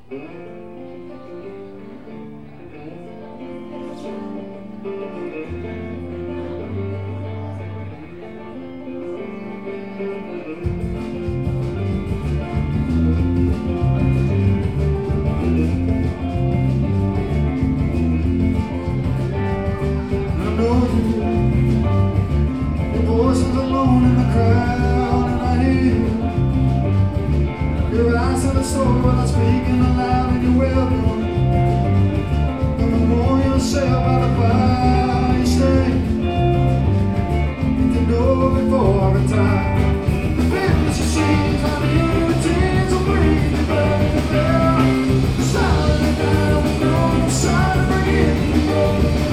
I'm speaking aloud and you're welcome. The memorial yourself by the fire you stay. You know before the time. The fitness you see is how the tears will breathe you back down. Silent down with no sign of forgetting your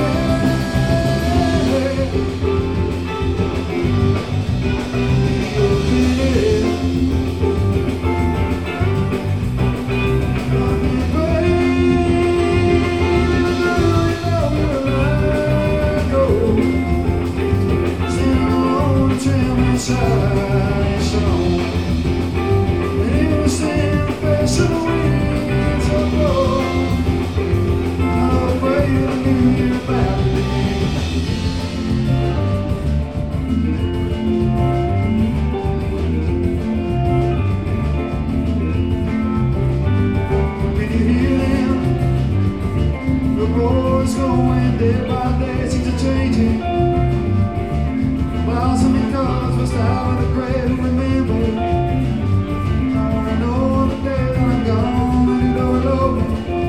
going day by day, things are changing. Miles and cars must out of the grave, remember. I know the day that I'm gone and you know it over.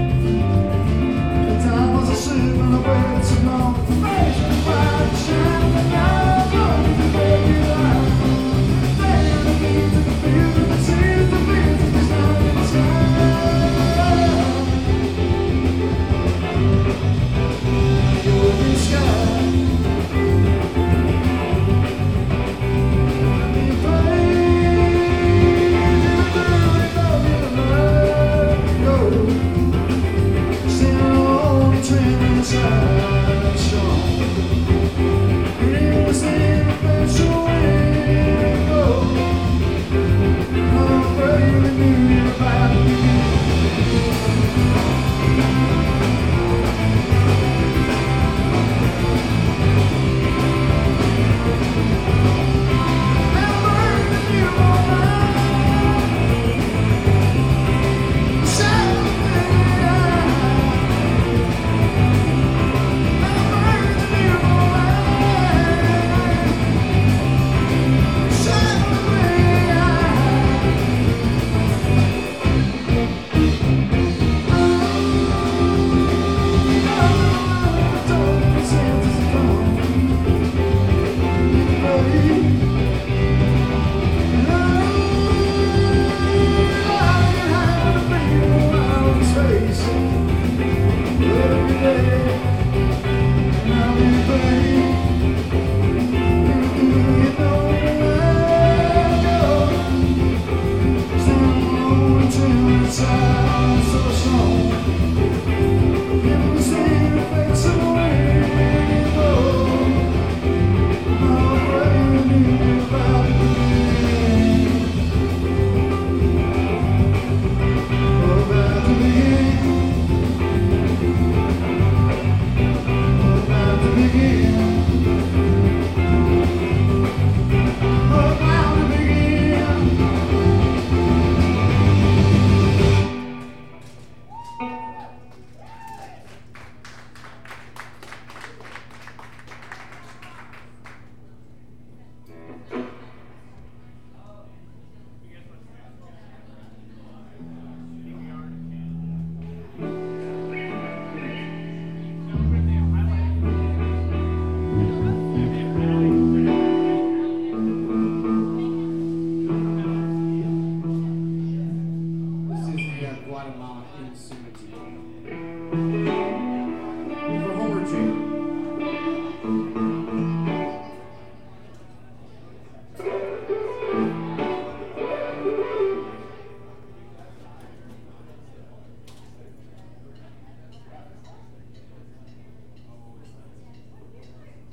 The time was a ship and I waited so long. The face was bright, shining, and now I'm going to break you out. They are the keys to the future, the seas, the winds, the sun in the sky. So